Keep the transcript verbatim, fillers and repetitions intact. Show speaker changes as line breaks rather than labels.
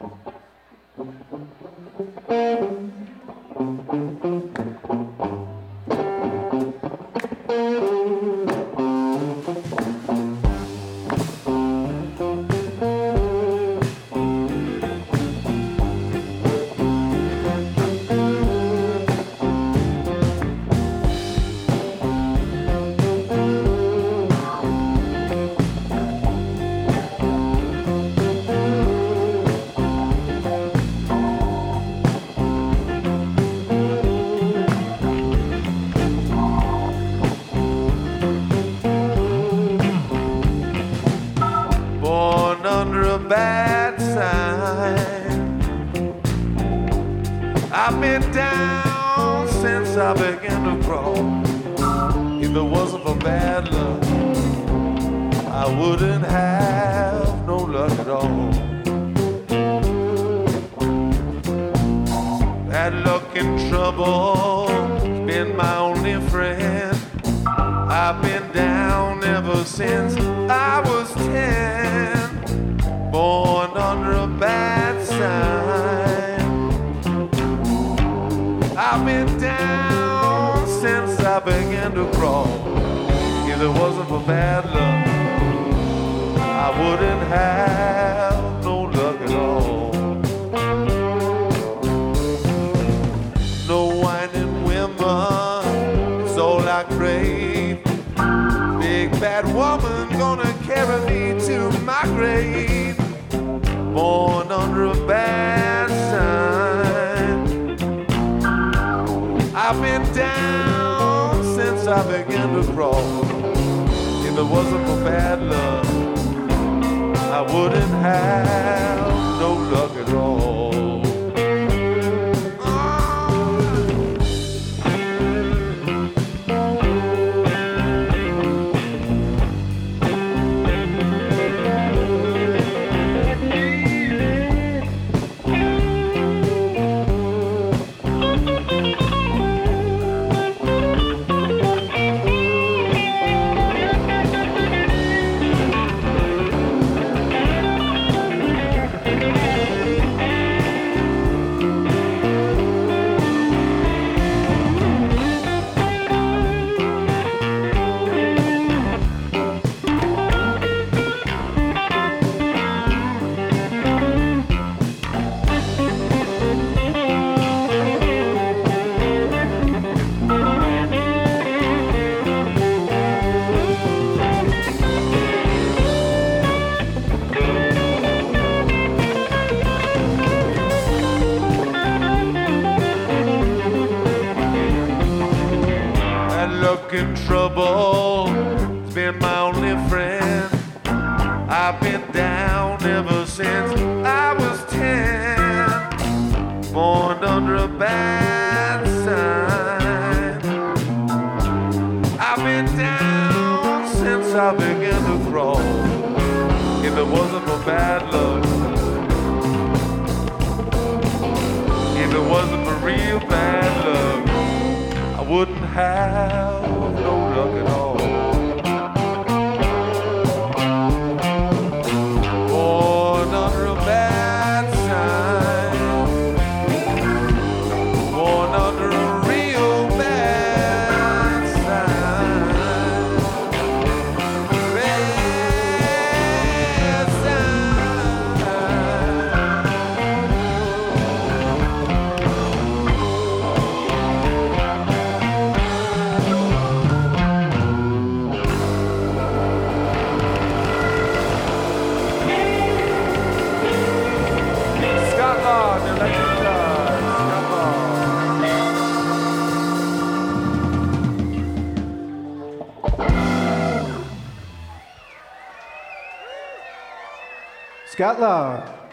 Under a bad sign, I've been down since I began to crawl. If it wasn't for bad luck, I wouldn't have no luck at all. Bad luck and trouble's been my only friend. I've been down ever since I was ten. Born under a bad sign, I've been down since I began to crawl. If it wasn't for bad luck, I wouldn't have no luck at all. No whining women, it's all I crave. Big bad woman gonna carry me to my grave. Born under a bad sign, I've been down since I began to crawl. If it wasn't for bad luck, I wouldn't have no luck at all. In trouble, it's been my only friend. I've been down ever since I was ten. Born under a bad sign, I've been down since I began to crawl. If it wasn't for bad luck, if it wasn't for real bad luck, I wouldn't have no luck at all. Born under a bad sign, born under a real bad sign. Bad
Scott Law.